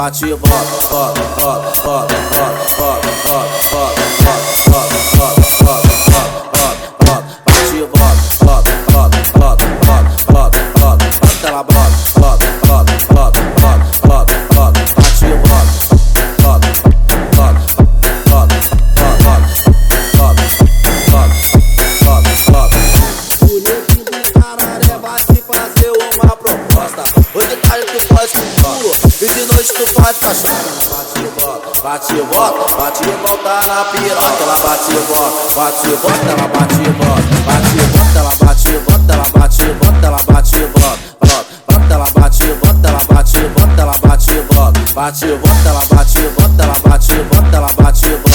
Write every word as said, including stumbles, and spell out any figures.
bate e volta, volta, volta, volta, volta, volta, volta, volta, volta, volta, bate e volta, volta, volta, volta, volta, volta, volta, ela bota, volta, volta, volta, volta, volta, bate e volta, volta, volta, volta, volta, volta, volta. O neguinho do Cararé vai te fazer uma proposta. Hoje de tarde tu faz com pula e de noite tu faz cachorro. Bate e volta, bate e volta, bate e volta na piroca. Ela bate e volta, bate e volta, ela bate e volta, bate e volta, ela bate e volta, ela bate e volta, ela bate e volta, volta, ela bate e volta, ela bate e volta, ela bate e volta, bate e volta, ela bate e volta, ela bate e volta, ela bate e volta.